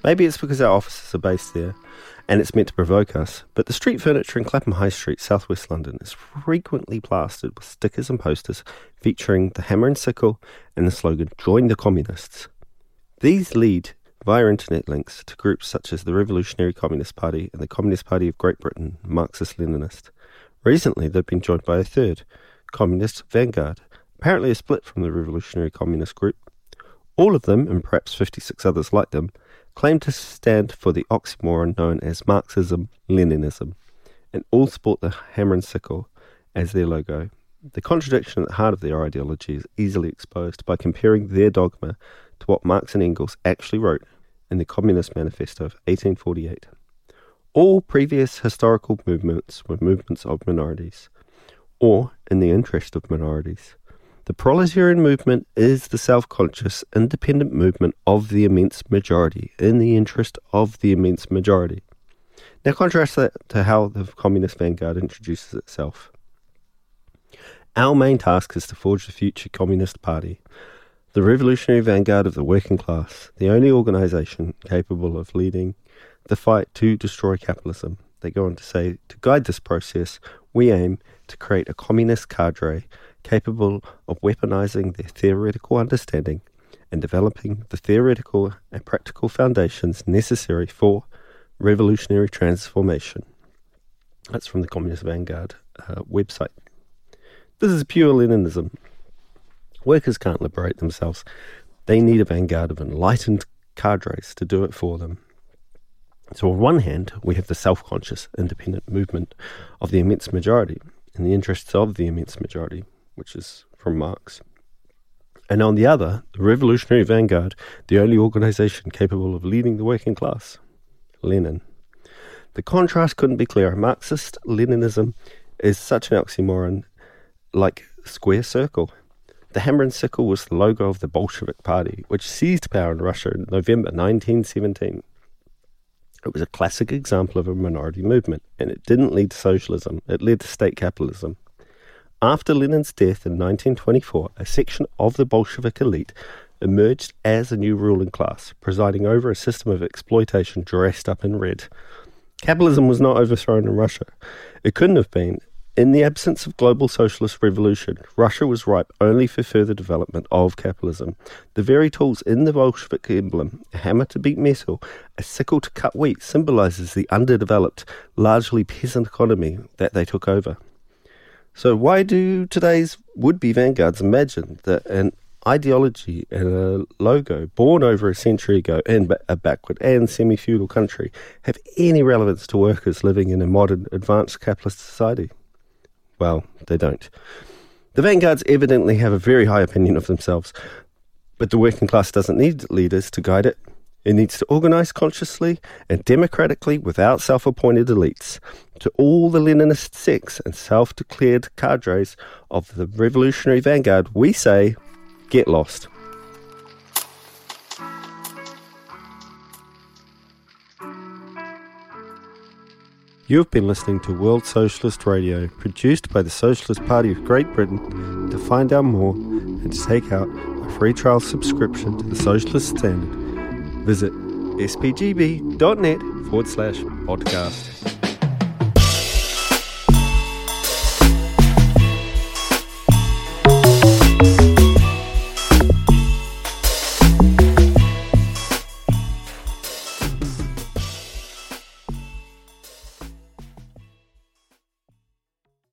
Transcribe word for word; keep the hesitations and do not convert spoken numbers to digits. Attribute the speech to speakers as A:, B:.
A: Maybe it's because our offices are based there, and it's meant to provoke us, but the street furniture in Clapham High Street, southwest London, is frequently plastered with stickers and posters featuring the hammer and sickle and the slogan, "Join the Communists." These lead, via internet links, to groups such as the Revolutionary Communist Party and the Communist Party of Great Britain, Marxist-Leninist. Recently, they've been joined by a third, Communist Vanguard, apparently a split from the Revolutionary Communist Group. All of them, and perhaps fifty-six others like them, claim to stand for the oxymoron known as Marxism-Leninism, and all sport the hammer and sickle as their logo. The contradiction at the heart of their ideology is easily exposed by comparing their dogma to what Marx and Engels actually wrote in the Communist Manifesto of eighteen forty-eight. All previous historical movements were movements of minorities, or in the interest of minorities. The proletarian movement is the self-conscious, independent movement of the immense majority, in the interest of the immense majority. Now contrast that to how the Communist Vanguard introduces itself. Our main task is to forge the future Communist Party, the revolutionary vanguard of the working class, the only organisation capable of leading the fight to destroy capitalism. They go on to say, to guide this process, we aim to create a communist cadre capable of weaponizing their theoretical understanding and developing the theoretical and practical foundations necessary for revolutionary transformation. That's from the Communist Vanguard uh, website. This is pure Leninism. Workers can't liberate themselves. They need a vanguard of enlightened cadres to do it for them. So on one hand, we have the self-conscious, independent movement of the immense majority, in the interests of the immense majority, which is from Marx. And on the other, the revolutionary vanguard, the only organisation capable of leading the working class, Lenin. The contrast couldn't be clearer. Marxist-Leninism is such an oxymoron, like square circle. The hammer and sickle was the logo of the Bolshevik Party, which seized power in Russia in November nineteen seventeen. It was a classic example of a minority movement, and it didn't lead to socialism, it led to state capitalism. After Lenin's death in nineteen twenty-four, a section of the Bolshevik elite emerged as a new ruling class, presiding over a system of exploitation dressed up in red. Capitalism was not overthrown in Russia. It couldn't have been. In the absence of global socialist revolution, Russia was ripe only for further development of capitalism. The very tools in the Bolshevik emblem, a hammer to beat metal, a sickle to cut wheat, symbolizes the underdeveloped, largely peasant economy that they took over. So why do today's would-be vanguards imagine that an ideology and a logo born over a century ago in a backward and semi-feudal country have any relevance to workers living in a modern, advanced capitalist society? Well, they don't. The vanguards evidently have a very high opinion of themselves, but the working class doesn't need leaders to guide it. It needs to organise consciously and democratically without self-appointed elites. To all the Leninist sects and self-declared cadres of the revolutionary vanguard, we say, get lost. You have been listening to World Socialist Radio, produced by the Socialist Party of Great Britain. To find out more and to take out a free trial subscription to the Socialist Standard, visit spgb.net forward slash podcast.